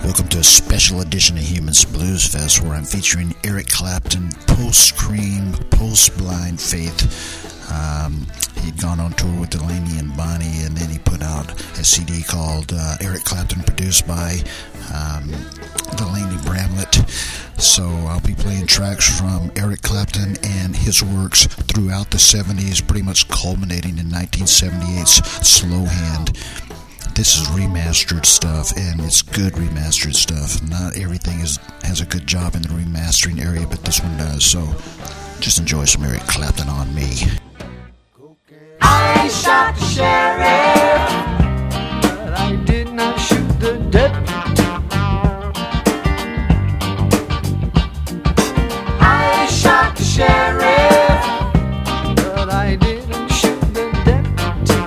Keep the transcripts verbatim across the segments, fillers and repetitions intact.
Welcome to a special edition of Humans Blues Fest where I'm featuring Eric Clapton, post-Cream, post-Blind Faith. Um, he'd gone on tour with Delaney and Bonnie, and then he put out a C D called uh, Eric Clapton, produced by um, Delaney Bramlett. So I'll be playing tracks from Eric Clapton and his works throughout the seventies, pretty much culminating in nineteen seventy-eight's Slow Hand. This is remastered stuff, and it's good remastered stuff. Not everything is has a good job in the remastering area, but this one does. So just enjoy some Eric Clapton on me. I shot the sheriff, but I did not shoot the deputy. I shot the sheriff, but I didn't shoot the deputy.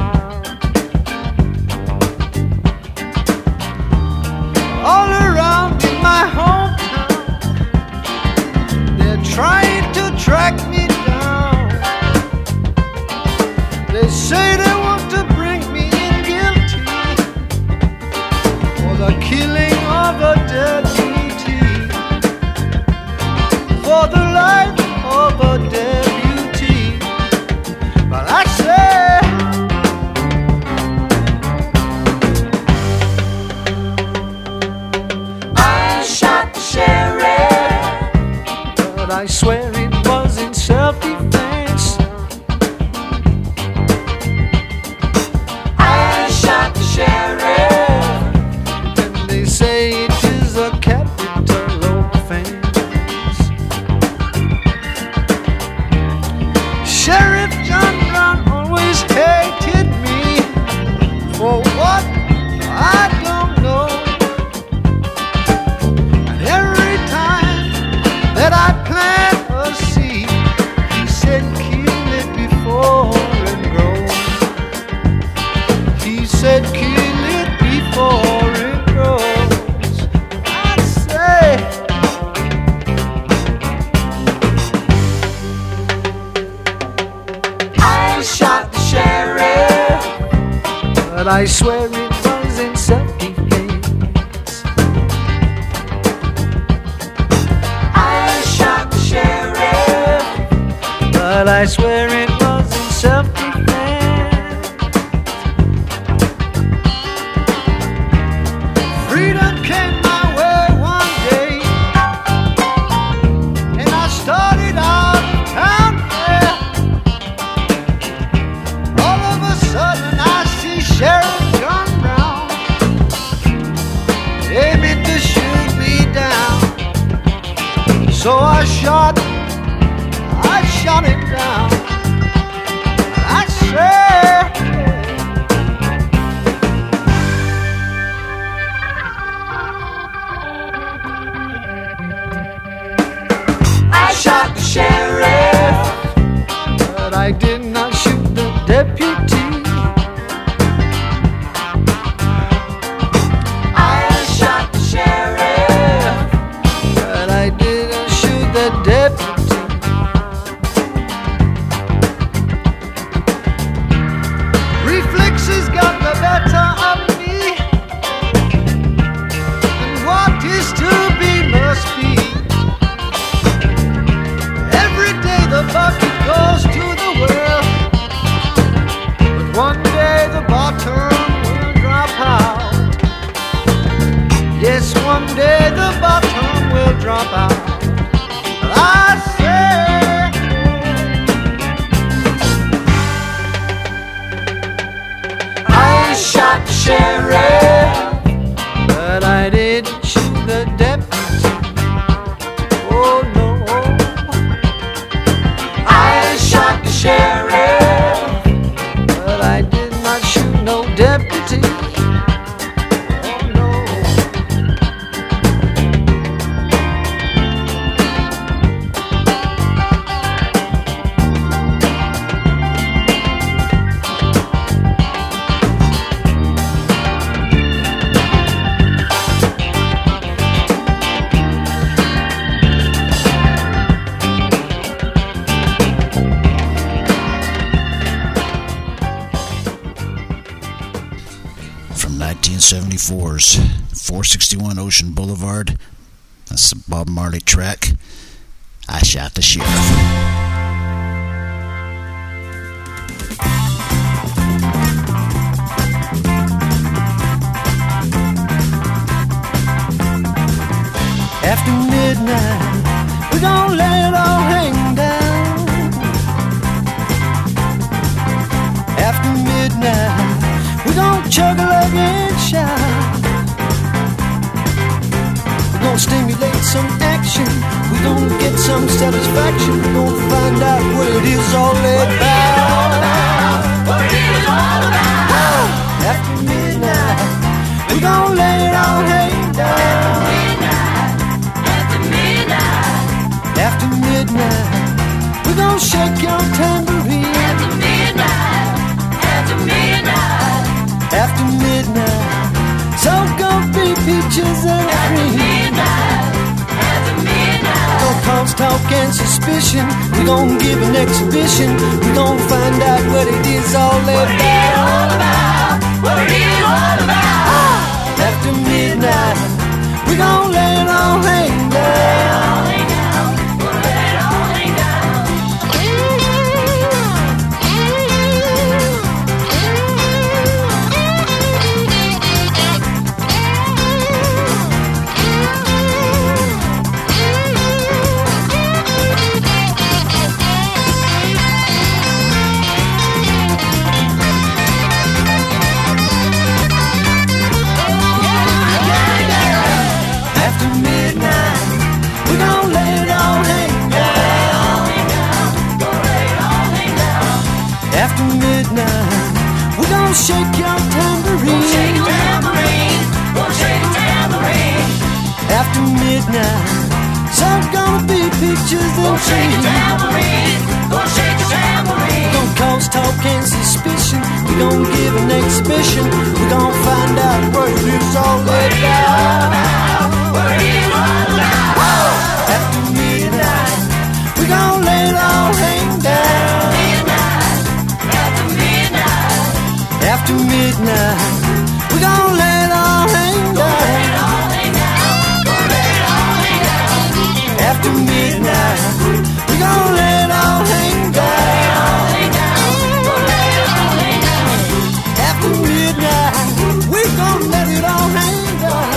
All around in my hometown, they're trying to track me down. They say they want to bring me in guilty for the killing of a deputy, for the life of a deputy. But I say, I shot the sheriff, but I swear it was in self-defense. I shot the sheriff, and they say it is a capital offense. Sheriff John Brown always hated me for what I don't know. And every time that I plant a seed, he said kill it before it grows. He said kill it before it grows. I say, I shot the sheriff, but I swear it was in self-defense. I shot the sheriff, but I swear it was in self-defense. Freedom came my way one day, and I started out down there. All of a sudden I see Sheriff John Brown aiming to shoot me down. So I shot, I shot him down. I said, I shot the sheriff, but I did not shoot the deputy. I shot the sheriff, but I didn't shoot the deputy. Reflexes got the better of me, and what is to be must be. Every day the bucket goes to the well, but one day the bottom will drop out. Yes, one day the bottom will drop out. I say, I shot the sheriff, but I didn't shoot the deputy. Oh no, I shot the sheriff, but I did not shoot no deputy. Oh no. nineteen seventy-four's four sixty-one Ocean Boulevard. That's the Bob Marley track, I Shot the Sheriff. After midnight, we're gonna let it all hang down. After midnight, we're gonna chug a lug and shout. We're gonna stimulate some action. We're gonna get some satisfaction. We're gonna find out what it is all about. What it is all about. After midnight, we're gonna let it all hang down. After midnight, we're gonna shake your tambourine. After midnight, after midnight, after midnight, so gonna be peaches and cream. After midnight, after midnight, no cause, talk and suspicion. We're gonna give an exhibition. We're gonna find out what it is all about. What it is all about. What it is all about. Ah, after midnight, we're gonna let it all hang down. After midnight, we're gonna shake your tambourine. We'll shake your tambourine. We'll shake your tambourine. After midnight, so gonna be peaches and we'll shake your tambourine. We'll shake your tambourine. We're gonna cause talk and suspicion. We're gonna give an exhibition. We're gonna find out what it is all about. What it is all about. After midnight, we're gonna let it all hang down. After midnight, we're gonna let it all hang down. After midnight, we're gonna let it all hang down. After midnight, we're gonna let it all hang down.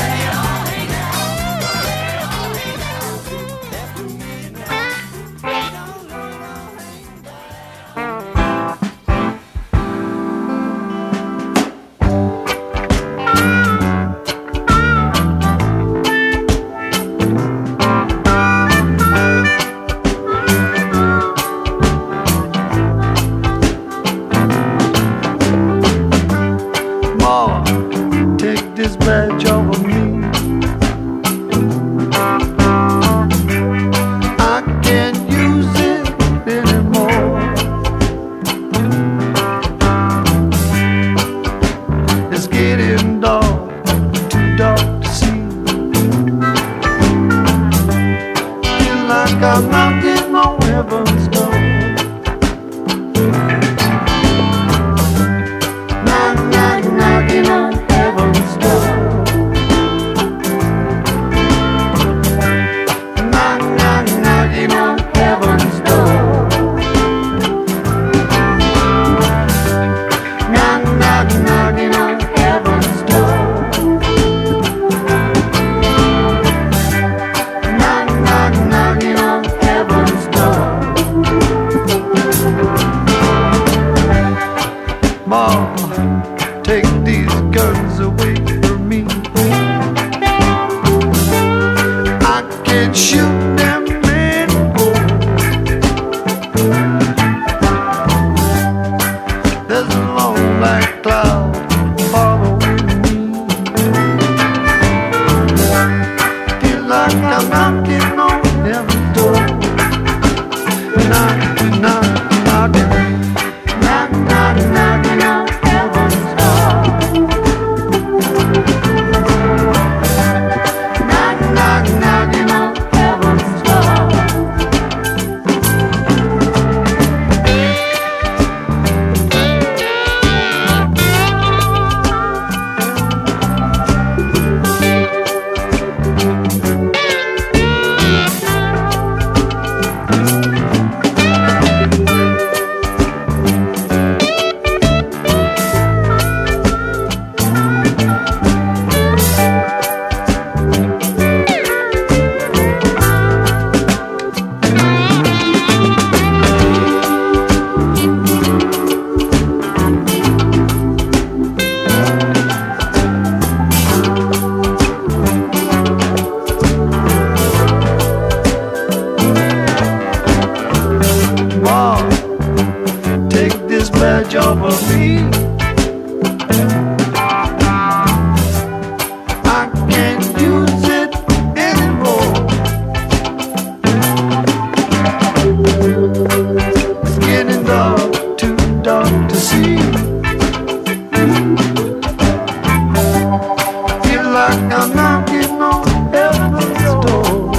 After midnight, we're gonna let it all hang down. I'm knocking on heaven's door.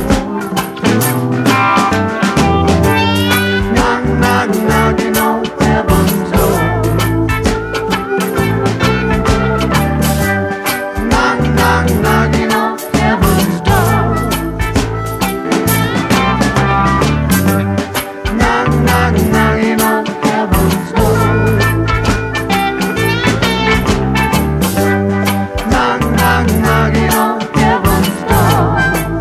Knock, knock, knocking on heaven's door. Knock, knock, knocking on heaven's door. Knock, knock, knocking on heaven's door. Knock, knock, knocking on heaven's door.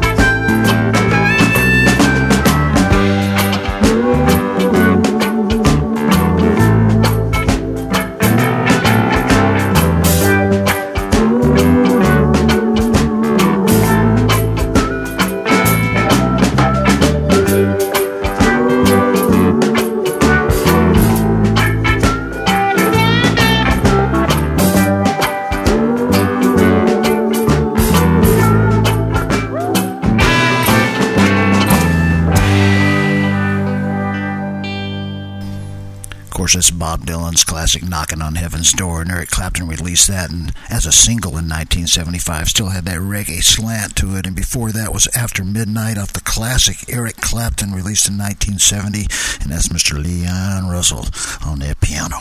It's Bob Dylan's classic Knockin' on Heaven's Door, and Eric Clapton released that and as a single in nineteen seventy-five. Still had that reggae slant to it, and before that was After Midnight off the classic Eric Clapton, released in nineteen seventy, and that's Mister Leon Russell on that piano.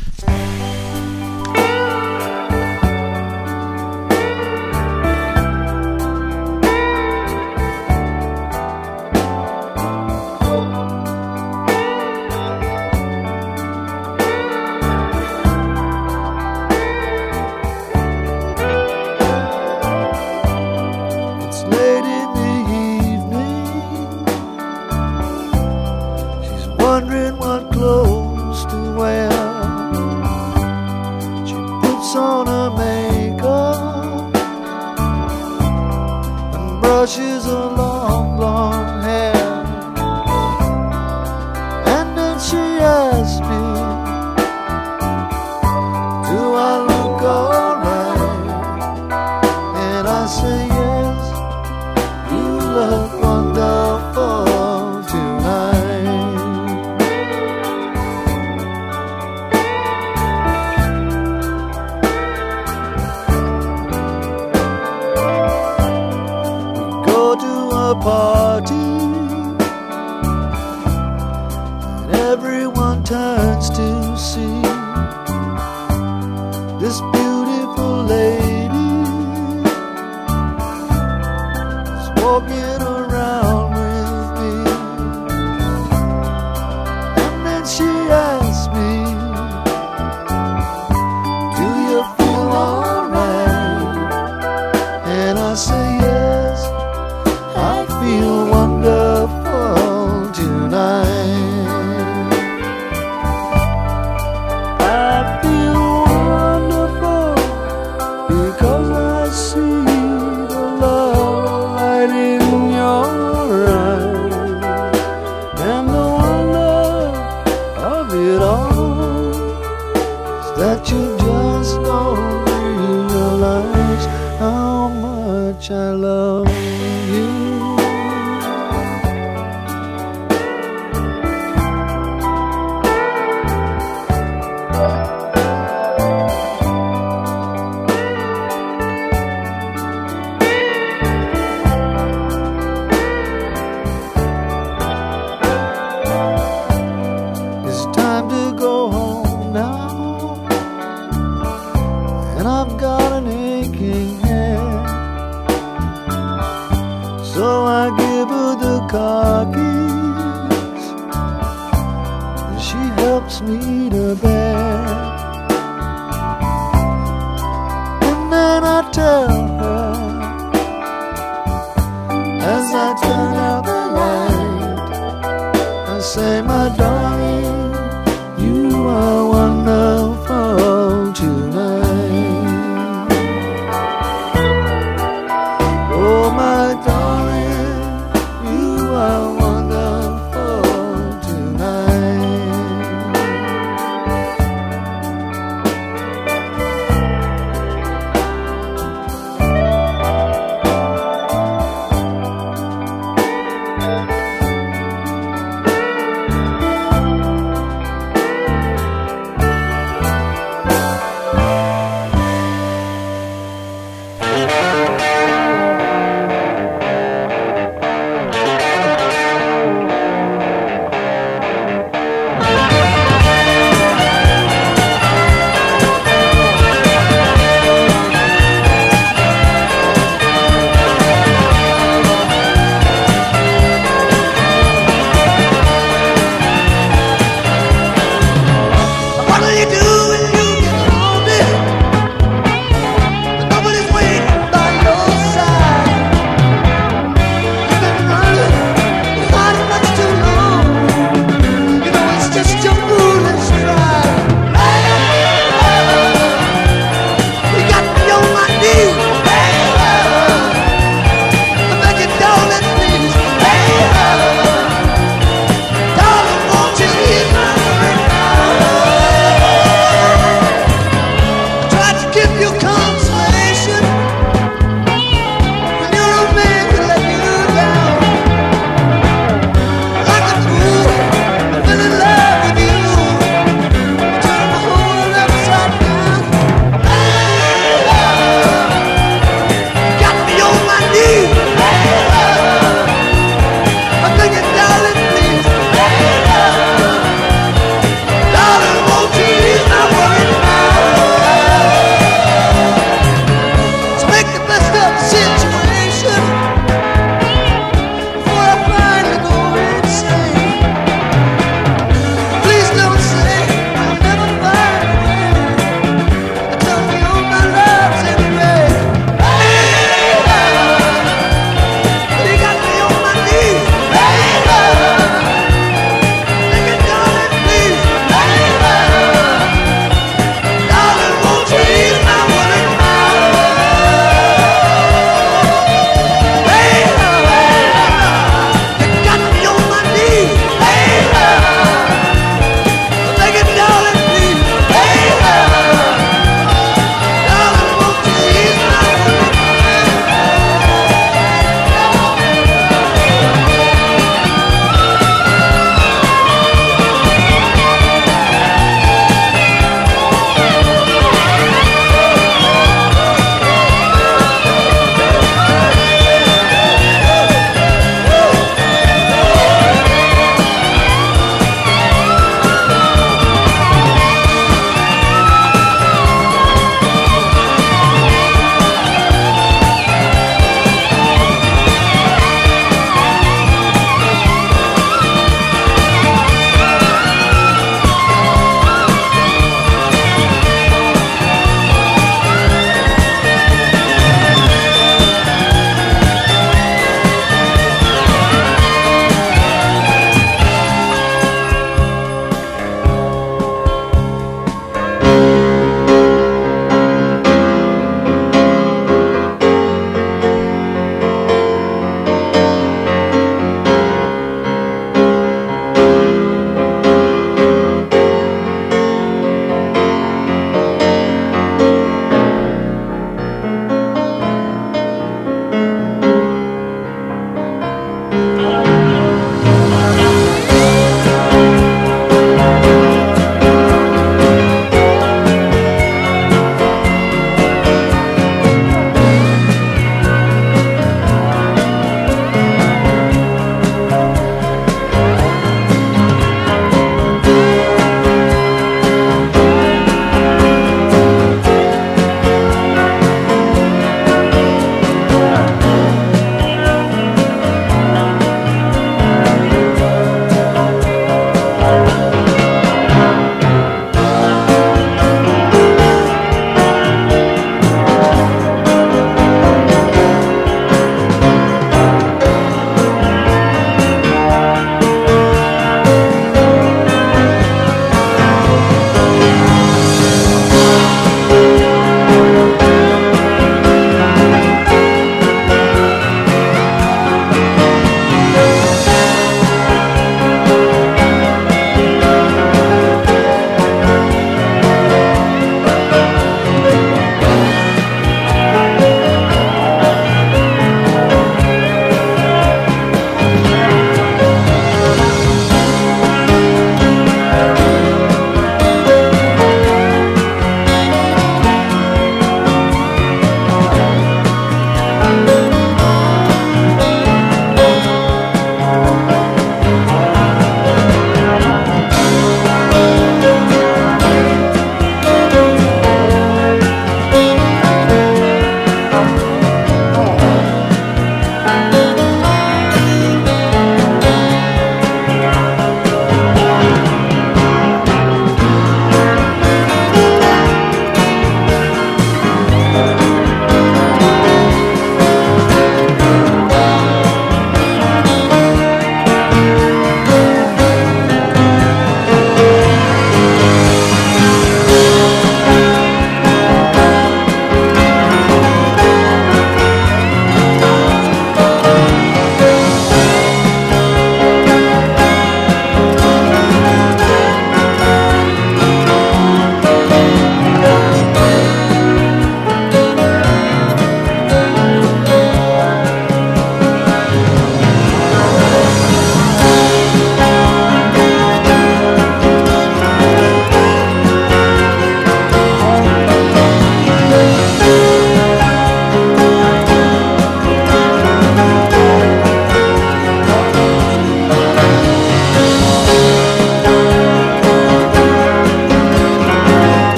Brushes her long, long hair, and then she asked me, do I look alright? And I say yes, you look wonderful tonight. A party, and everyone turns to see this beautiful lady is walking around with me. And then she asks me, do you feel alright? And I say yes, I feel wonderful tonight. I feel wonderful because I see the love light in your eyes, and the wonder of it all is that you just don't realize how much I love you. It's time to go home now, and I've got an aching head. So I give her the car keys, and she helps me to bed. And then I tell her, as I turn out the light, I say, my darling, you are wonderful tonight. Oh, my darling, you are wonderful tonight.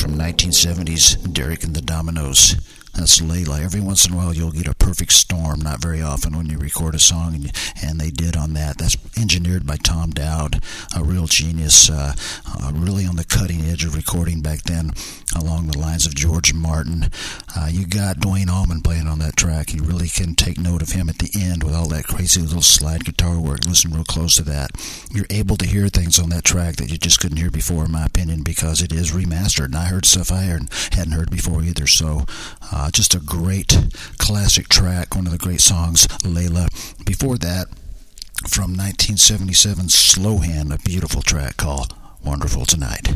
from nineteen seventies, Derek and the Dominoes. That's Layla. Every once in a while you'll get a perfect storm, not very often when you record a song, and, and they did on that. That's engineered by Tom Dowd, a real genius, uh, uh, really on the cutting edge of recording back then, along the lines of George Martin. Uh, you got Dwayne Allman playing on that track. You really can take note of him at the end with all that crazy little slide guitar work. Listen real close to that. You're able to hear things on that track that you just couldn't hear before, in my opinion, because it is remastered, and I heard stuff I hadn't heard before either. So uh, just a great classic track, one of the great songs, Layla. Before that, from nineteen seventy-seven, Slow Hand, a beautiful track called Wonderful Tonight.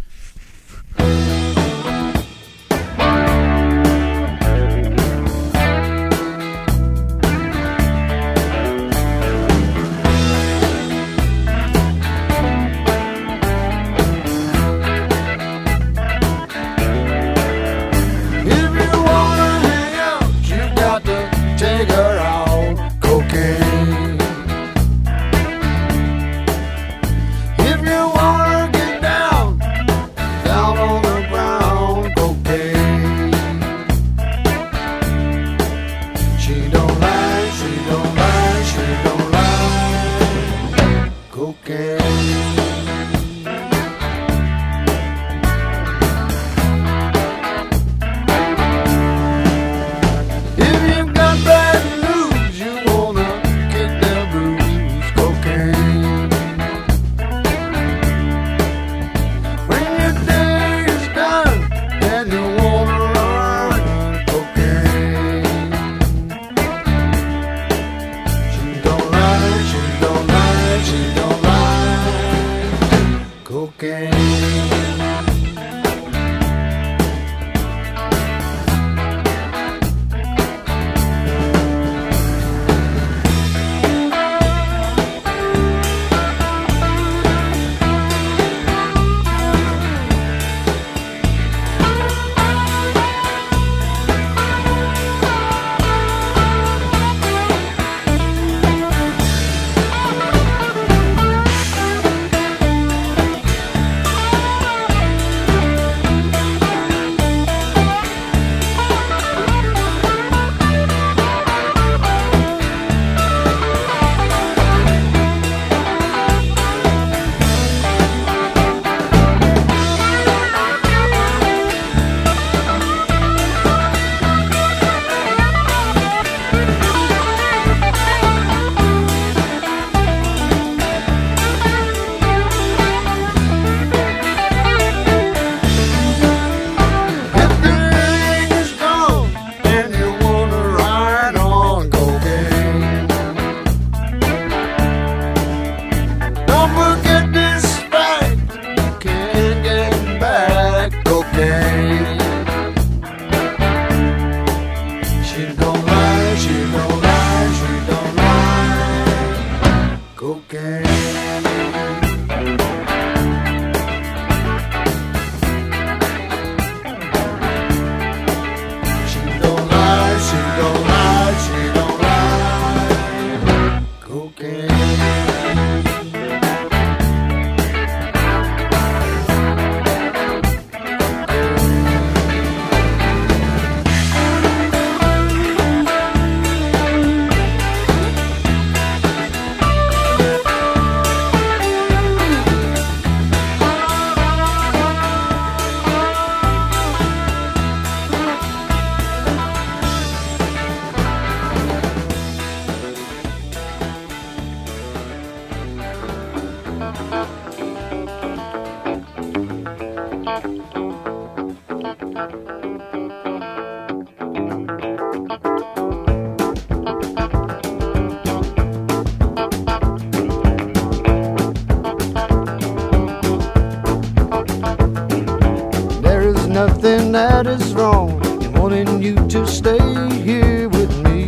Nothing that is wrong in wanting you to stay here with me.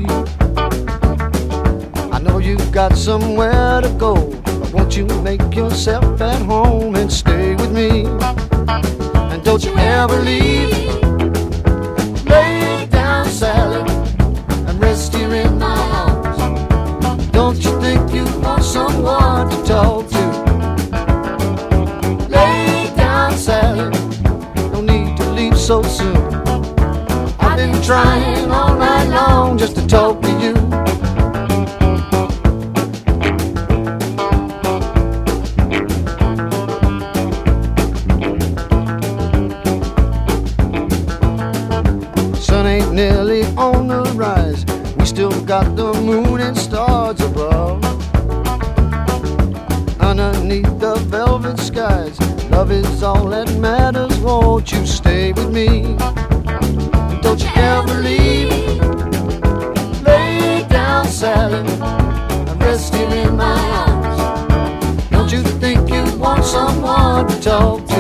I know you've got somewhere to go, but won't you make yourself at home and stay with me? And don't you ever leave. Lay down, Sally, and rest here in my arms. Don't you think you want someone to talk to? Lay down, Sally, no need to so soon. I've been trying all night long just to talk to you. Sun ain't nearly on the rise. We still got the moon and stars above. Underneath the velvet skies, love is all that matters. Won't you stay with me? Don't you ever leave. Lay down, Sally, and rest here in my arms. Don't you think you want someone to talk to?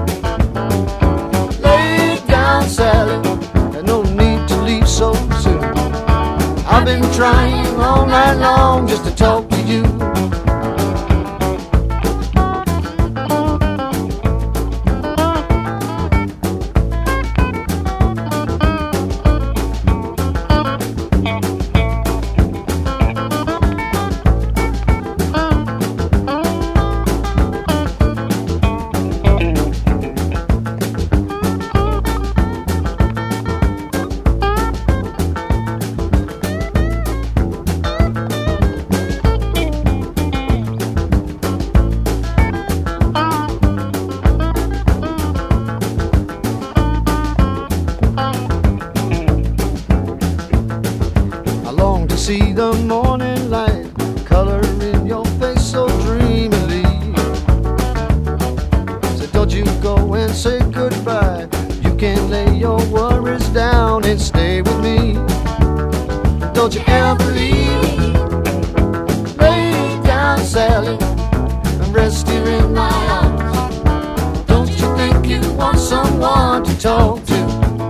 Lay down, Sally, and no need to leave so soon. I've been trying all night long just to talk to you. See the morning light color in your face so dreamily. So don't you go and say goodbye. You can lay your worries down and stay with me. Don't you ever leave. Lay down, Sally, and rest here in my arms. Don't you think you want someone to talk to?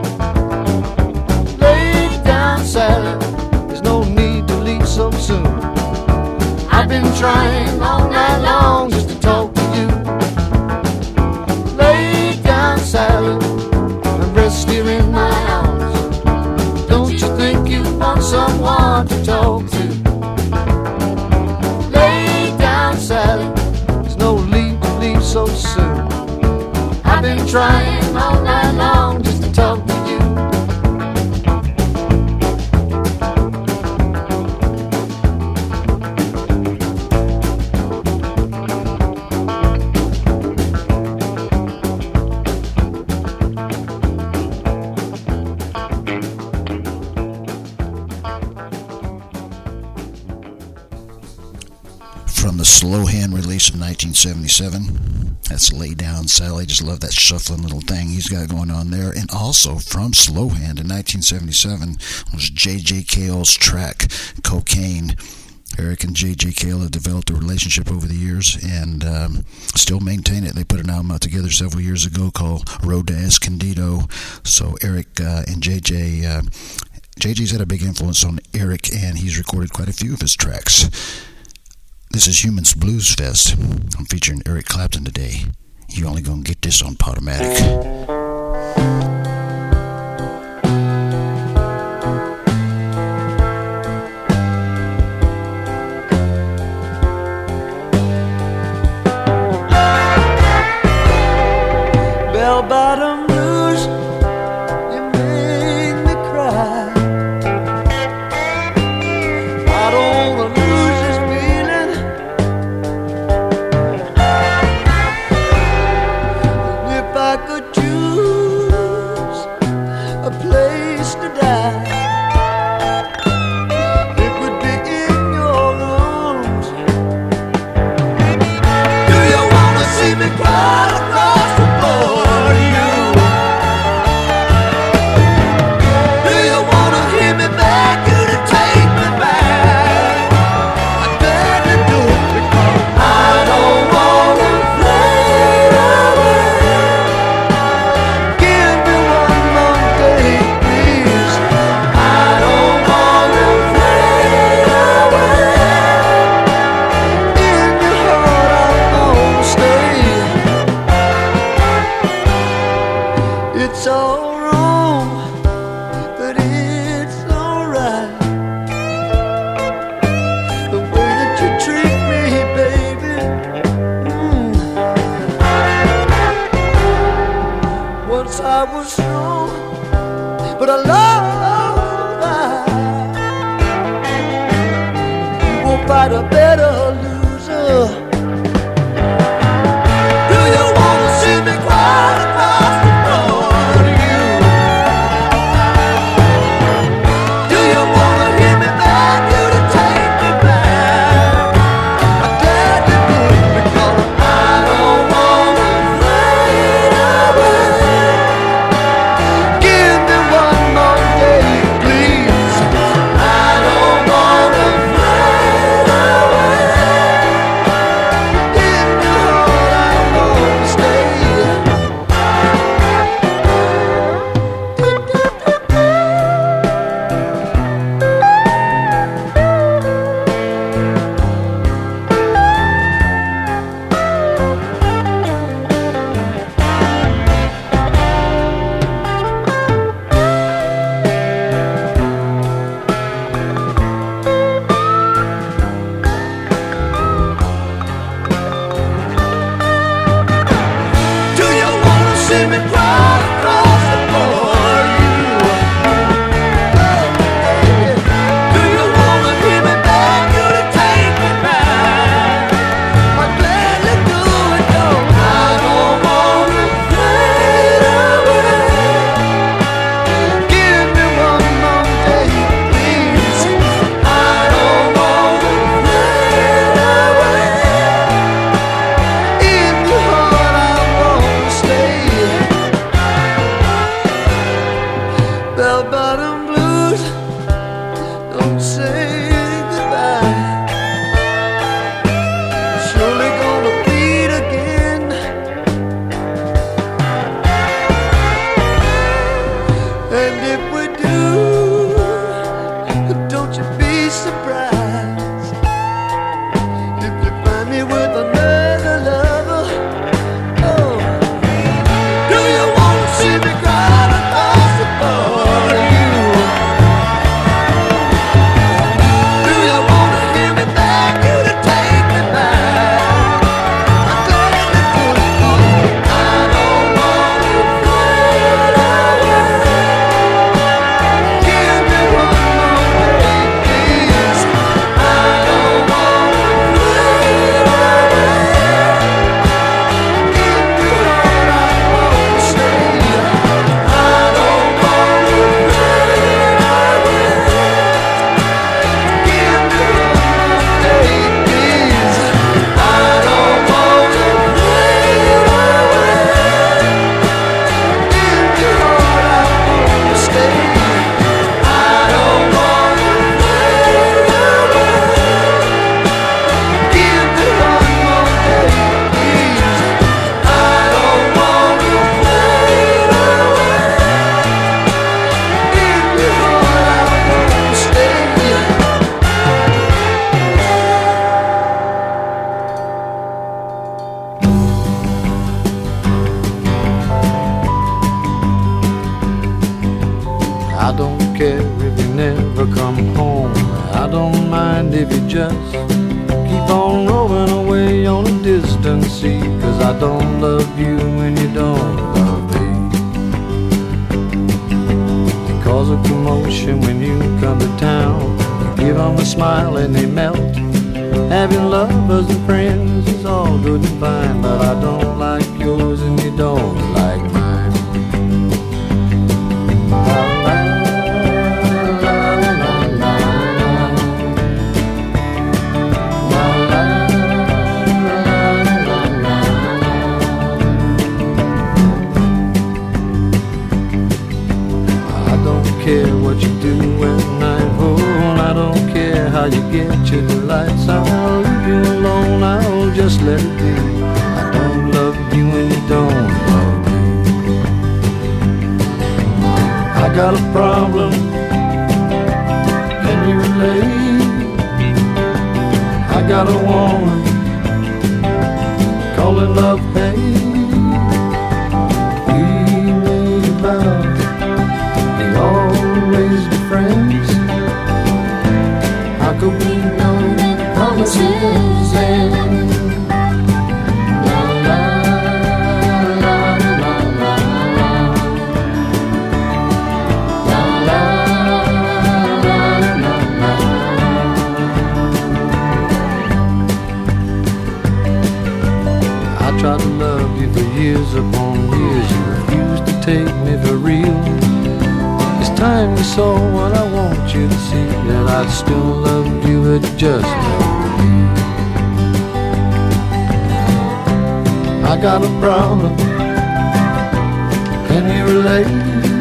Lay down, Sally, no need to leave so soon. I've been trying all night long just to talk to you. Lay down, Sally, and rest here in my arms. Don't you think you want someone to talk to? Lay down, Sally, there's no need to leave so soon. I've been trying all night long just to talk to you. From the Slow Hand release of nineteen seventy-seven, that's Lay Down, Sally. Just love that shuffling little thing he's got going on there. And also from Slow Hand in nineteen seventy-seven was J J Cale's track, Cocaine. Eric and J J Cale have developed a relationship over the years and um, still maintain it. They put an album out together several years ago called Road to Escondido. So Eric uh, and J J, uh, J J's had a big influence on Eric, and he's recorded quite a few of his tracks. This is Humans Blues Fest. I'm featuring Eric Clapton today. You only gonna get this on Podomatic. Bell-bottom blues, you make me cry. I don't wanna lose this feeling. If I could choose a place to die, it would be in your arms. Do you wanna see me cry across the floor? It's all wrong, but it's alright. The way that you treat me, baby. Mm. once I was strong, but I love that. You won't fight a better loser. Do you want to see me cry across the floor to you? Do you want to hear me beg you to take me back? I'm glad you did, because I don't want to fade away. Give me one more day, please. I don't want to fade away. In your heart I want to stay. Do you want to see me cry across the floor? Do you want to hear me beg you to take me back? I'd gladly do it, though I don't want to fade away. Give me one more day, please. I don't want to fade away. In your heart I want to stay. Bell bottom blues, don't say goodbye. Surely gonna beat again. And if we do, don't you be surprised if you find me with another lover. Oh, do you want to see me cry across the floor? Do you want to hear me beg you to take me back? I'm glad to do it, 'cause I don't want to fade away. Give me one more day, please. I don't want to fade away. In your heart I want to stay. I don't want to fade away. Give me one more day, please. I don't want to fade away. In your heart I want to stay. I don't want to fade away. Give me one more day, please. I don't want to fade away. In your heart I want to stay. I don't care if you never come home. I don't mind if you just keep on rolling away on a distant sea. 'Cause I don't love you when you don't love me. You cause a commotion when you come to town. You give them a smile and they melt. Having lovers and friends is all good and fine, but I don't like yours and you don't like mine. La, la, la, la, la, la, la, la, la, I don't care what you do when I'm home. I don't care how you get your delights. I'll leave you alone, I'll just let it be. I don't love you and you don't love me. I got a problem, can you relate? I got a woman, call it love hate. We made a vow, we always be friends. How could we know that promises end? La la la la la la. take me for real. It's time you saw what I want you to see, that I still love you at just love me. I got a problem, can you relate?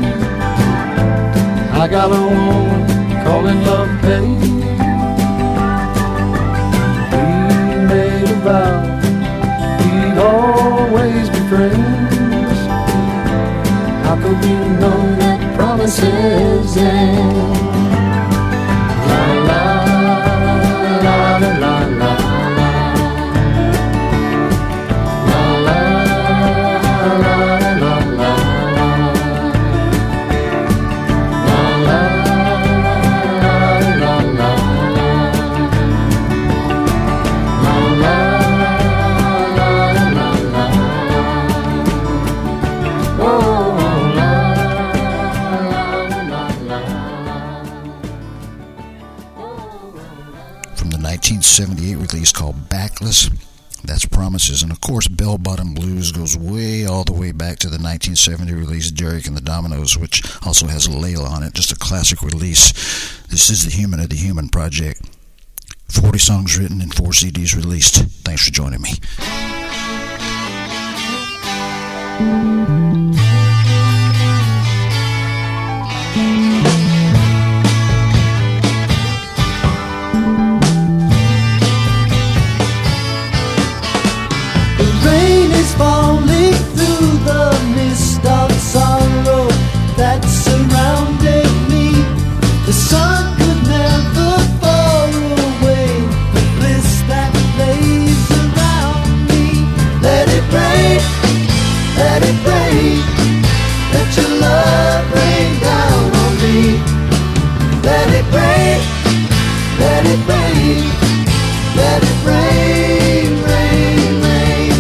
I got a woman calling love pain. We made a vow we'd always be friends. How could we know that promises end? La la la la la la. nineteen seventy-eight release called Backless. That's Promises. And of course, Bell Bottom Blues goes way all the way back to the nineteen seventy release Derek and the Dominoes, which also has Layla on it. Just a classic release. This is the Human of the Human Project. forty songs written and four C Ds released. Thanks for joining me. Falling through the mist of sorrow that surrounded me. The sun could never fall away the bliss that lays around me. Let it rain, let it rain, let your love rain down on me. Let it rain, let it rain, let it rain, rain, rain.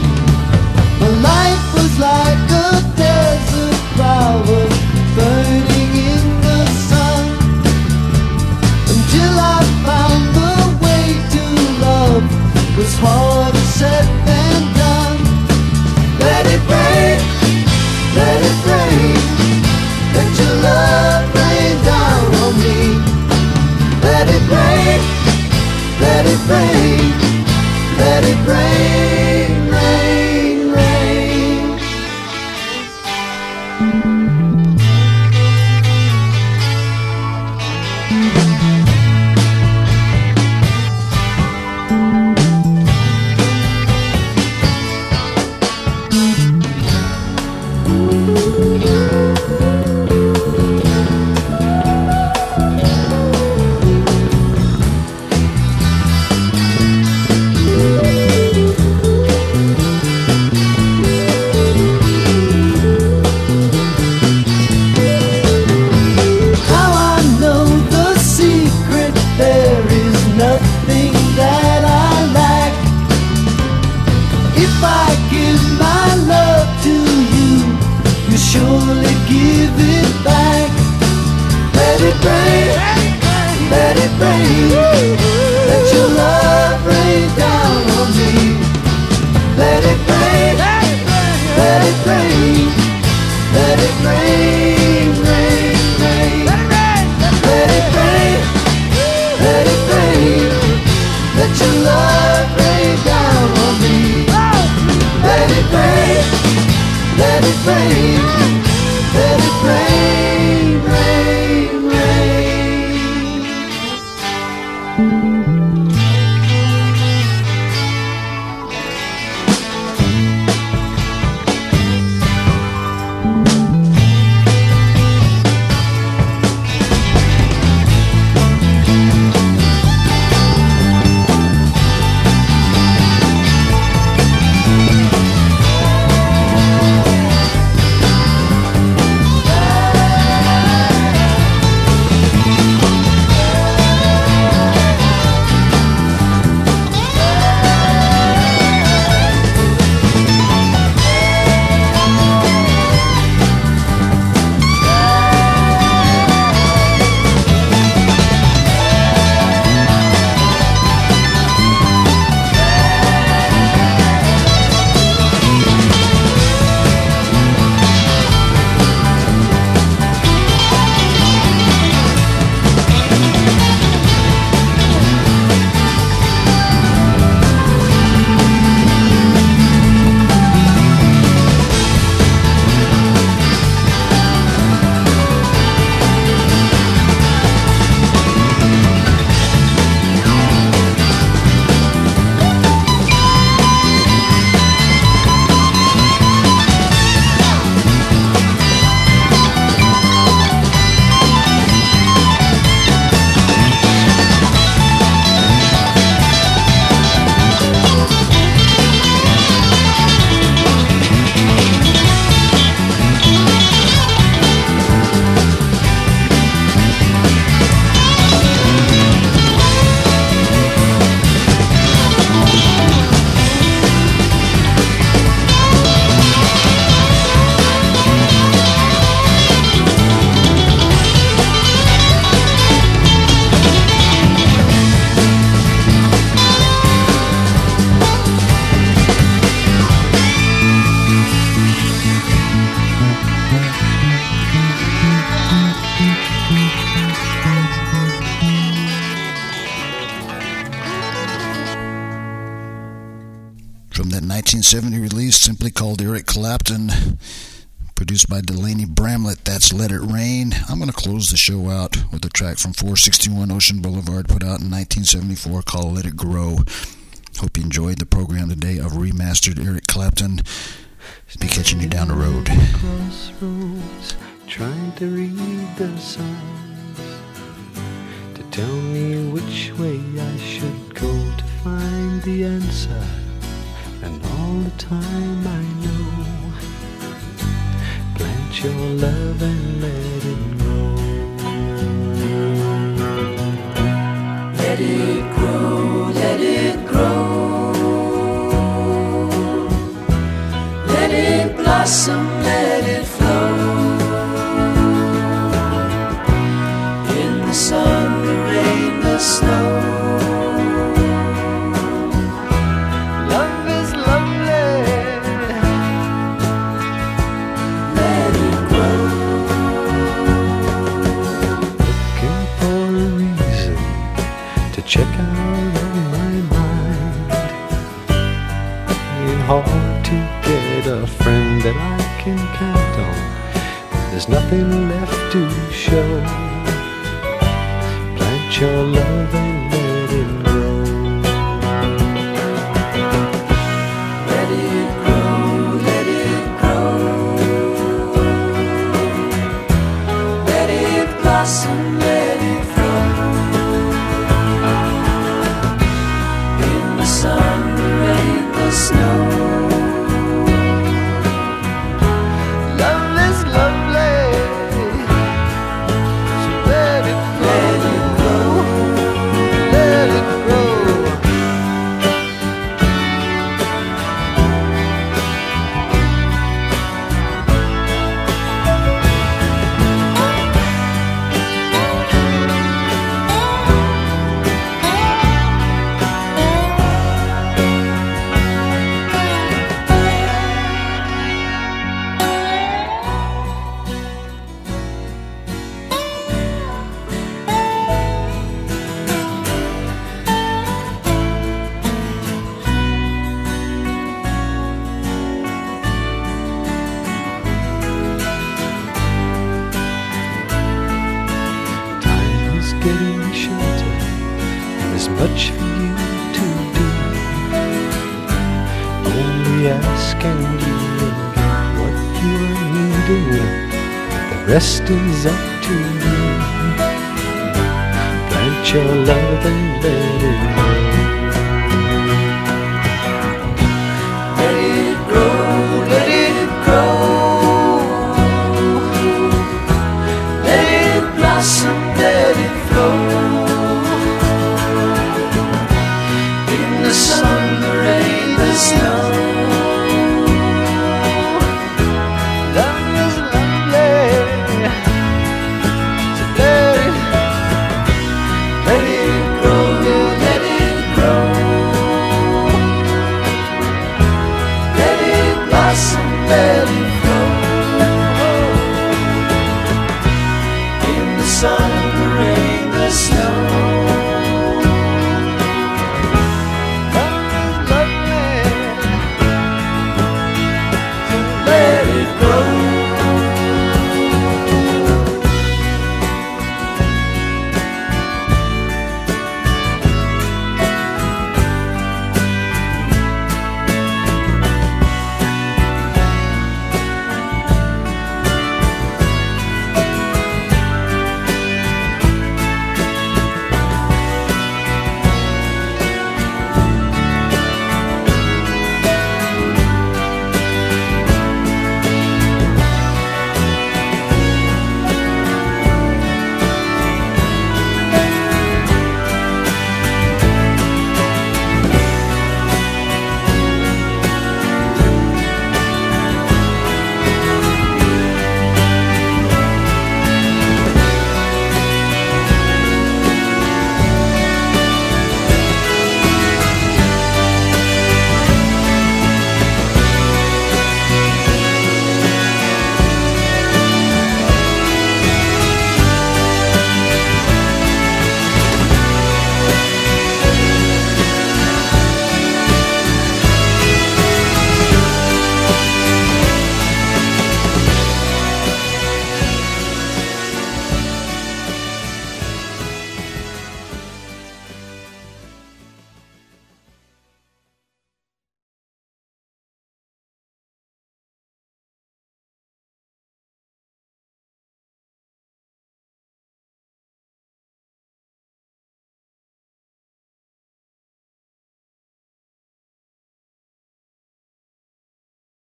Life was like a desert flower burning in the sun, until I found the way to love was harder said than done. Let it rain, let it rain, let your love rain down on me. Let it rain, let it rain, let it rain, rain, rain. Surely give it back. Let it rain, let it rain, let your love rain down on me. Let it rain, let it rain, let it rain, rain, rain. Let it rain, let it rain, let your love rain down on me. Let it rain, let it rain, let it rain, rain, rain. seventy release, simply called Eric Clapton, produced by Delaney Bramlett. That's Let It Rain. I'm going to close the show out with a track from four sixty-one Ocean Boulevard, put out in nineteen seventy-four, called Let It Grow. Hope you enjoyed the program today of remastered Eric Clapton. Be catching you down the road. Crossroads, trying to read the signs to tell me which way I should go to find the answer. And all the time I know, plant your love and let it grow. Let it grow, let it grow. Let it blossom, let it flow. In the sun, the rain, the snow. Check out of my mind. Ain't hard to get a friend that I can count on. There's nothing left to show. Plant your love and let it grow. Let it grow, let it grow. Let it blossom, let it flow. Sun, the rain, the snow. Love is lovely, so let it grow, let it grow, let it much for you to do. Only ask and you will get what you are needing. The rest is up to you. Plant your love and let it grow.